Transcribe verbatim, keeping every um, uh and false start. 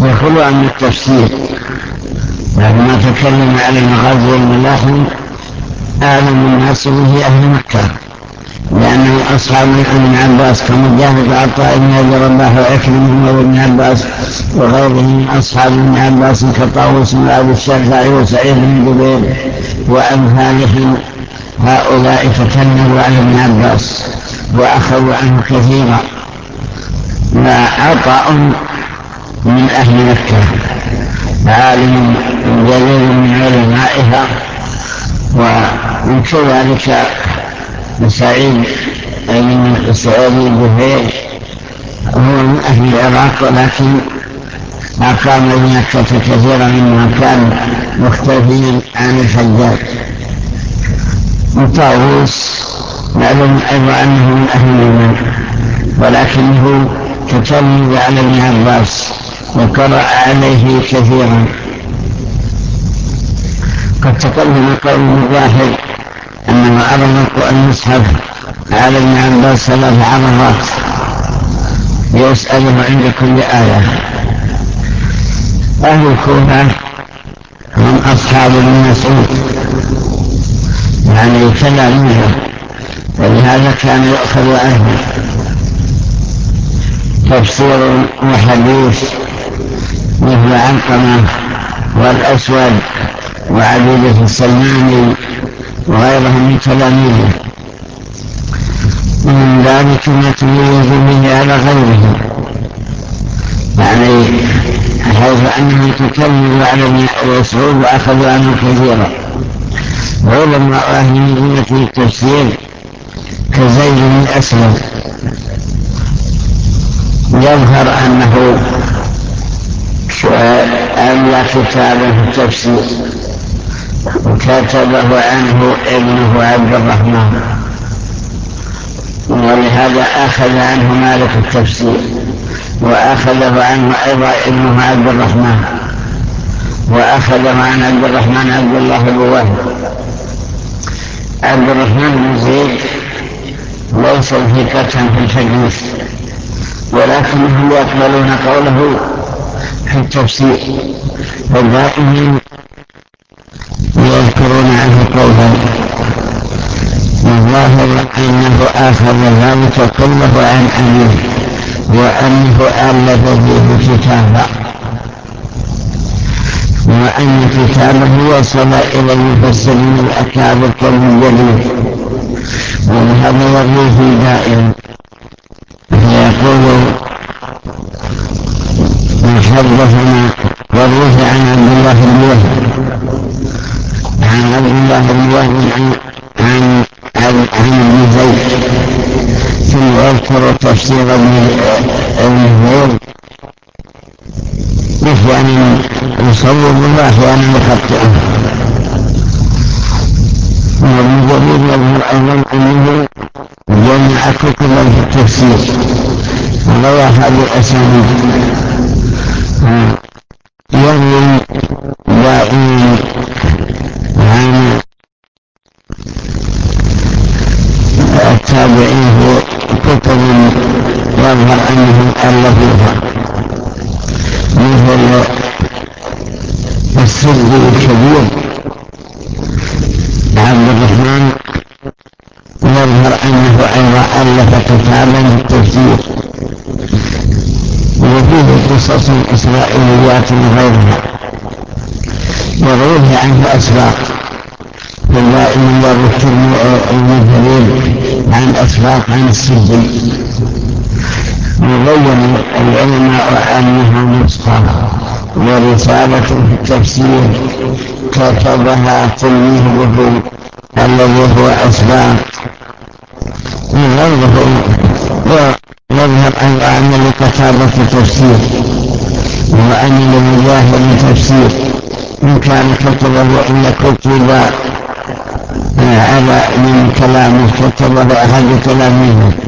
يخلو عن التفسير. لما تكلم على المغازي والملاحم أعلم الناس به أهل مكة، لأنه أصحاب ابن عباس كمجاهد عطاء بن أبي رباح وعكرمة وابن عباس وغيرهم من أصحاب ابن عباس كطاووس وأبي الشافعي وسعيد بن جبير وأمثالهم. هؤلاء تكلموا على ابن عباس وأخذوا عنه كثيرا. وعطاء من أهل مكة عالم جليل من علمائها، ومن كذلك سعيد بن سعيد الجبير هو من أهل العراق، ولكن أقام بمكة كثيرا مما كان مختلفين عن الحجاج. وطاووس معلوم أيضا أنه من أهل اليمن، ولكنه تتلمذ على ابن عباس وقرأ عليه كثيرا. قد تكلم قول مجاهد أنه أرمق المصحف على ابن عباس ثلاث عرضات يسأله عند كل آية. أهل الكوفة هم أصحاب ابن مسعود، يعني تلاميذه، ولهذا كان يؤخذ عنه تفسير وحديث مثل علقمة والأسود وعبيدة السلماني وغيرهم من تلاميذه. ومن ذلك ما تميز به على غيره، يعني حيث أنه تكلم على ابن مسعود وأخذ عنه كثيرا. علماء أهل مدينة التفسير كزيد بن أسلم يظهر أنه أملى كتابه في التفسير وكتبه عنه ابنه عبد الرحمن، ولهذا أخذ عنه مالك التفسير، وأخذه عنه أيضا ابنه عبد الرحمن، وأخذه عن عبد الرحمن عبد الله بن وهب. عبد الرحمن بن زيد ليس ثقة في الحديث، ولكنهم يقبلون قوله في التفسير، فدائما يذكرون عنه قولا. والظاهر أنه آخذ ذلك كله عن أبيه، وأنه ألف فيه كتابا، وأن كتابه وصل إلى المفسرين الأكابر كالمجلد، وهذا يرويه دائما. فيقول حدثنا ورويه عن عبد الله بن وهب عن عبد الله بن وهب عن عن ابن زيد، ثم يذكر تفسير ابن زيد أحيانا يصوب وأحيانا يخطئه. وابن جرير يظهر أيضا أنه جمع كتبا في التفسير وروى هذه الأسانيد. يروي دائما عن التابعين كتب يظهر أنهم ألفوها، مثل السد الكبير عبد الرحمن يظهر أنه أيضا ألف كتابا في التفسير، وفيه قصص إسرائيليات وغيرها. يرويه عنه أسباق، فدائما يروي ابن جرير عن أسباق عن السجن. وبين العلماء أنها نسخة ورسالة في التفسير كتبها تلميذه الذي هو أسباق غيره. ويظهر أيضا أن لكتابة التفسير، وأن لمجاهد تفسير إن كان كتبه إلا كتب على من كلامه، كتبه أحد كلامه